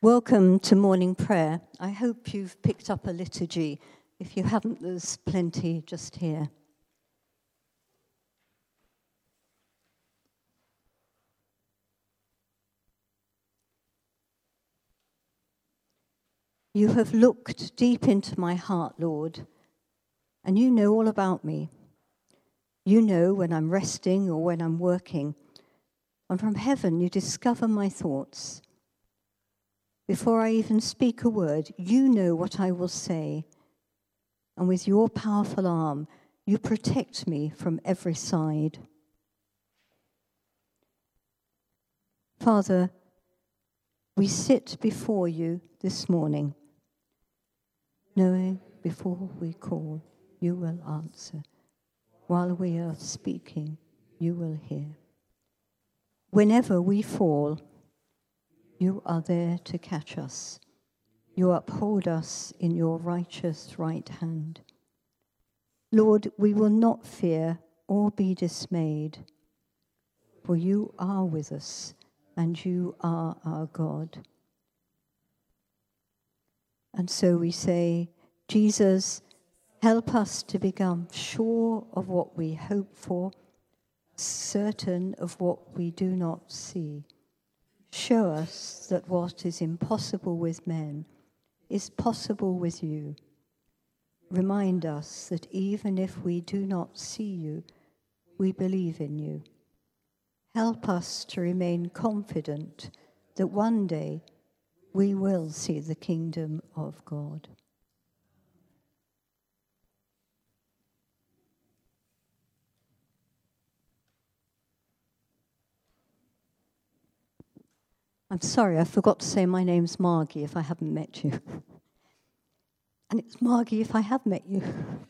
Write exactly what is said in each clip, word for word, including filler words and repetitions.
Welcome to morning prayer. I hope you've picked up a liturgy. If you haven't, there's plenty just here. You have looked deep into my heart, Lord, and you know all about me. You know when I'm resting or when I'm working, and from heaven you discover my thoughts. Before I even speak a word, you know what I will say, and with your powerful arm, you protect me from every side. Father, we sit before you this morning, knowing before we call, you will answer. While we are speaking, you will hear. Whenever we fall, you are there to catch us. You uphold us in your righteous right hand. Lord, we will not fear or be dismayed, for you are with us and you are our God. And so we say, Jesus, help us to become sure of what we hope for, certain of what we do not see. Show us that what is impossible with men is possible with you. Remind us that even if we do not see you, we believe in you. Help us to remain confident that one day we will see the kingdom of God. I'm sorry, I forgot to say my name's Margie if I haven't met you. And it's Margie if I have met you.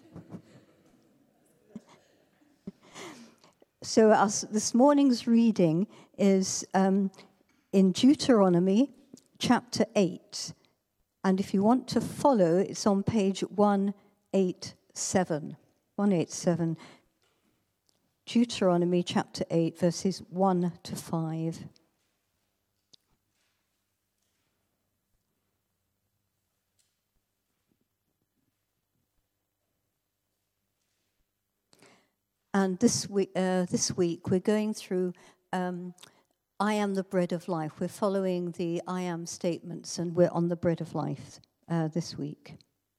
So our, this morning's reading is um, in Deuteronomy chapter eight. And if you want to follow, it's on page one eighty-seven. one eighty-seven. Deuteronomy chapter eight, verses one to five. And this week, uh, this week we're going through um, I am the bread of life. We're following the I am statements, and we're on the bread of life uh, this week.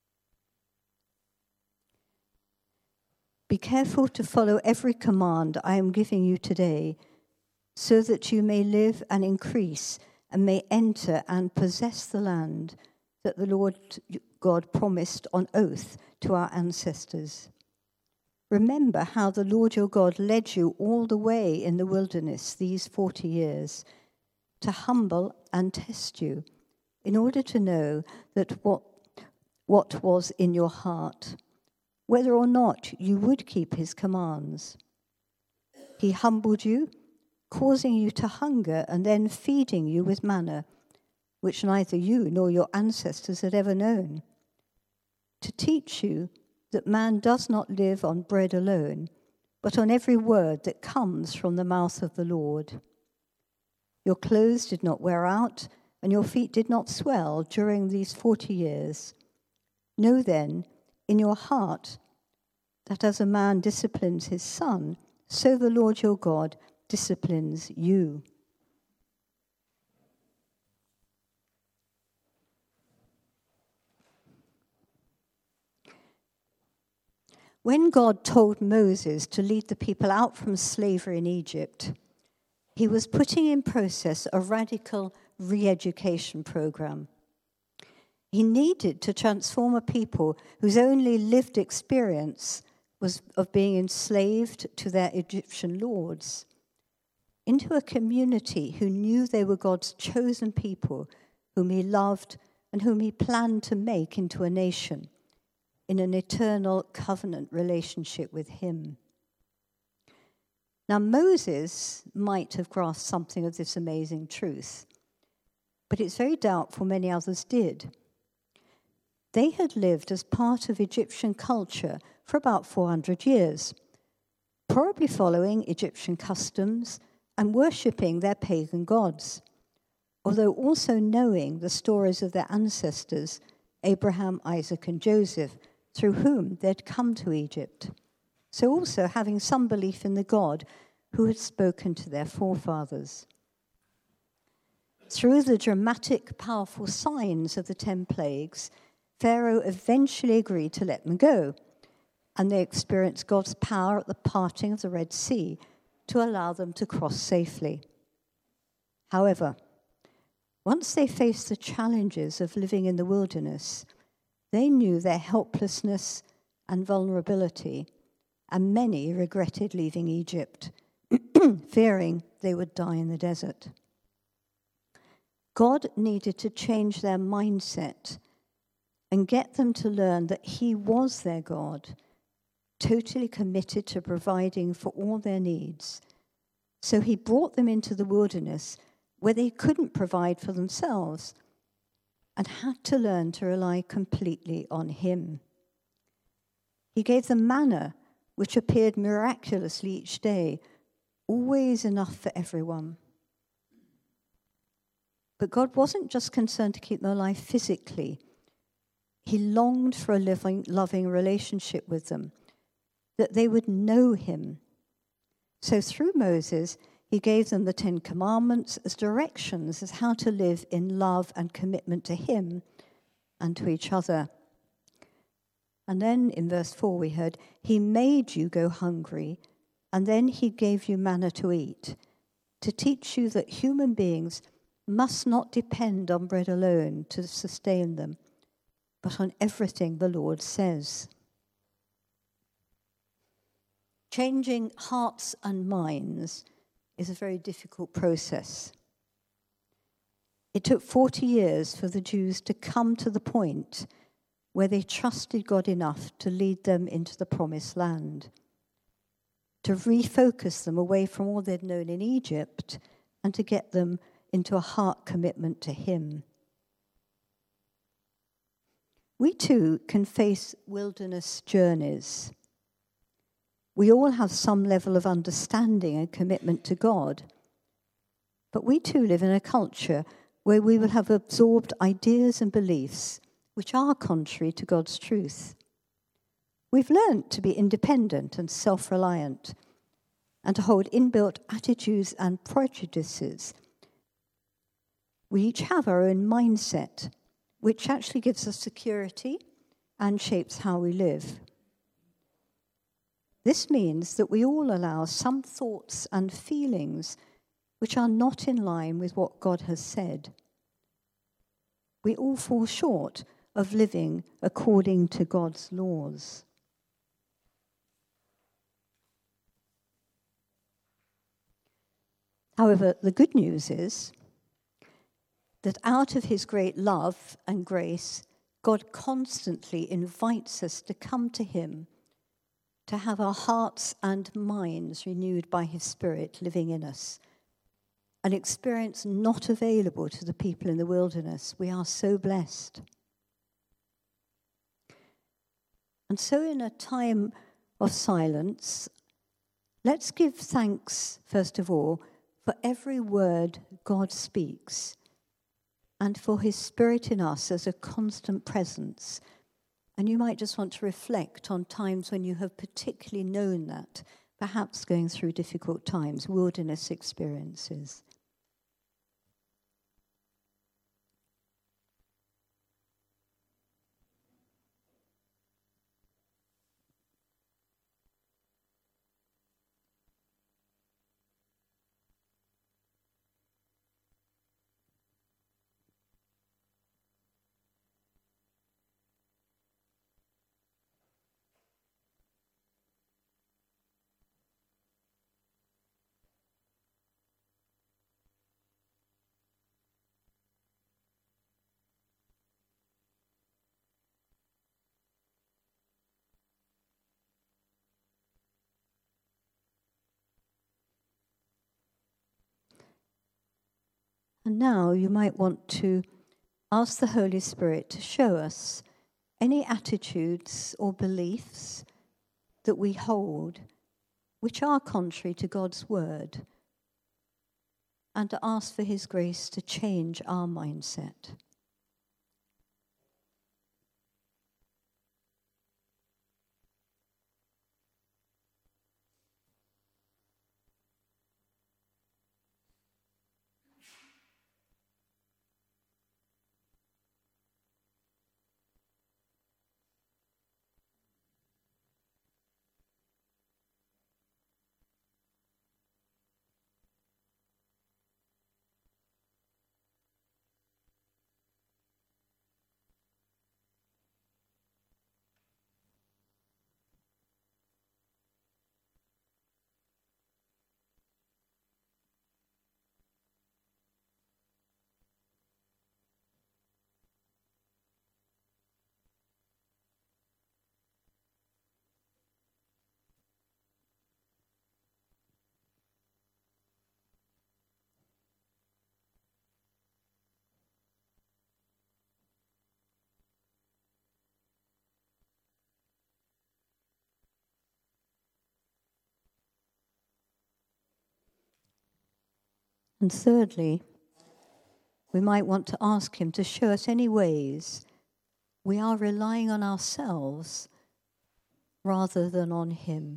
Be careful to follow every command I am giving you today, so that you may live and increase and may enter and possess the land that the Lord God promised on oath to our ancestors. Remember how the Lord your God led you all the way in the wilderness these forty years to humble and test you in order to know that what, what was in your heart, whether or not you would keep his commands. He humbled you, causing you to hunger and then feeding you with manna, which neither you nor your ancestors had ever known, to teach you that man does not live on bread alone, but on every word that comes from the mouth of the Lord. Your clothes did not wear out, and your feet did not swell during these forty years. Know then in your heart that as a man disciplines his son, so the Lord your God disciplines you. When God told Moses to lead the people out from slavery in Egypt, he was putting in process a radical re-education program. He needed to transform a people whose only lived experience was of being enslaved to their Egyptian lords into a community who knew they were God's chosen people, whom he loved and whom he planned to make into a nation in an eternal covenant relationship with him. Now, Moses might have grasped something of this amazing truth, but it's very doubtful many others did. They had lived as part of Egyptian culture for about four hundred years, probably following Egyptian customs and worshipping their pagan gods. although also knowing the stories of their ancestors, Abraham, Isaac, and Joseph, through whom they'd come to Egypt. So also having some belief in the God who had spoken to their forefathers. Through the dramatic, powerful signs of the ten plagues, Pharaoh eventually agreed to let them go, and they experienced God's power at the parting of the Red Sea to allow them to cross safely. However, once they faced the challenges of living in the wilderness, they knew their helplessness and vulnerability, and many regretted leaving Egypt, fearing they would die in the desert. God needed to change their mindset and get them to learn that he was their God, totally committed to providing for all their needs. So he brought them into the wilderness where they couldn't provide for themselves and had to learn to rely completely on him. He gave them manna, which appeared miraculously each day, always enough for everyone. But God wasn't just concerned to keep them alive physically. He longed for a living, loving relationship with them, that they would know him. So through Moses, he gave them the Ten Commandments as directions as how to live in love and commitment to him and to each other. And then in verse four we heard, he made you go hungry, and then he gave you manna to eat, to teach you that human beings must not depend on bread alone to sustain them, but on everything the Lord says. Changing hearts and minds is a very difficult process. It took forty years for the Jews to come to the point where they trusted God enough to lead them into the promised land, to refocus them away from all they'd known in Egypt and to get them into a heart commitment to him. We too can face wilderness journeys. We all have some level of understanding and commitment to God, but we too live in a culture where we will have absorbed ideas and beliefs which are contrary to God's truth. We've learned to be independent and self-reliant and to hold inbuilt attitudes and prejudices. We each have our own mindset, which actually gives us security and shapes how we live. This means that we all allow some thoughts and feelings which are not in line with what God has said. We all fall short of living according to God's laws. However, the good news is that out of his great love and grace, God constantly invites us to come to him, to have our hearts and minds renewed by his Spirit living in us, an experience not available to the people in the wilderness. We are so blessed. And so in a time of silence, let's give thanks, first of all, for every word God speaks and for his Spirit in us as a constant presence. And you might just want to reflect on times when you have particularly known that, perhaps going through difficult times, wilderness experiences. And now you might want to ask the Holy Spirit to show us any attitudes or beliefs that we hold which are contrary to God's word. and to ask for his grace to change our mindset. And thirdly, we might want to ask him to show us any ways we are relying on ourselves rather than on him.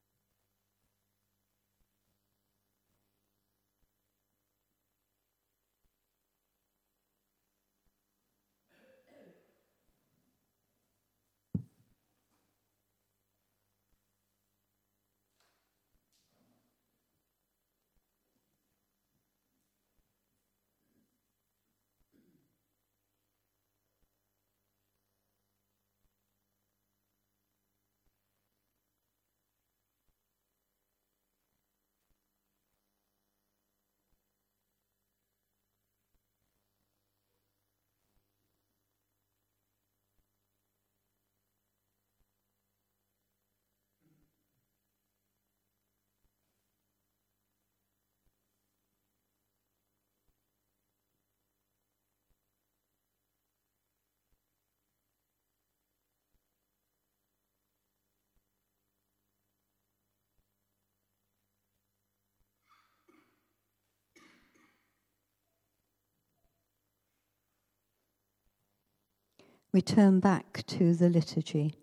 We turn back to the liturgy.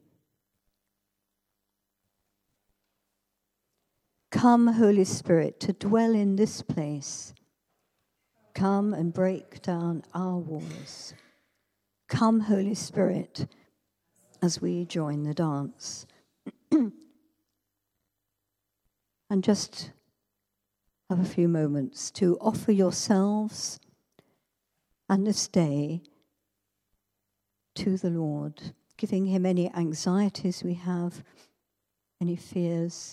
Come, Holy Spirit, to dwell in this place. Come and break down our walls. Come, Holy Spirit, as we join the dance. And just have a few moments to offer yourselves and this day to the Lord, giving him any anxieties we have, any fears.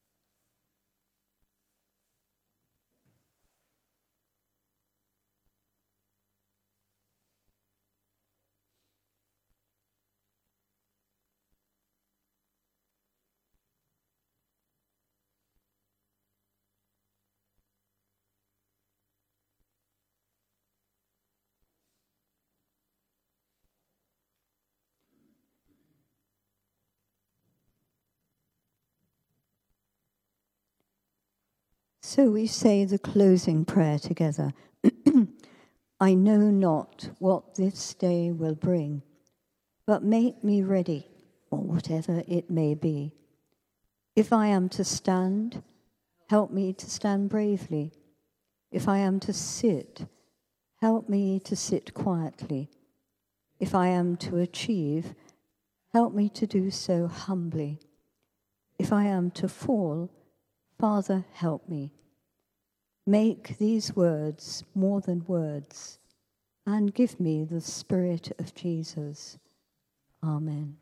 So we say the closing prayer together. I know not what this day will bring, but make me ready for whatever it may be. If I am to stand, help me to stand bravely. If I am to sit, help me to sit quietly. If I am to achieve, help me to do so humbly. If I am to fall, Father, help me. Make these words more than words, and give me the Spirit of Jesus. Amen.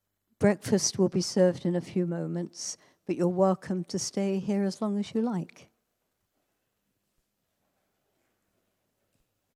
Breakfast will be served in a few moments, but you're welcome to stay here as long as you like.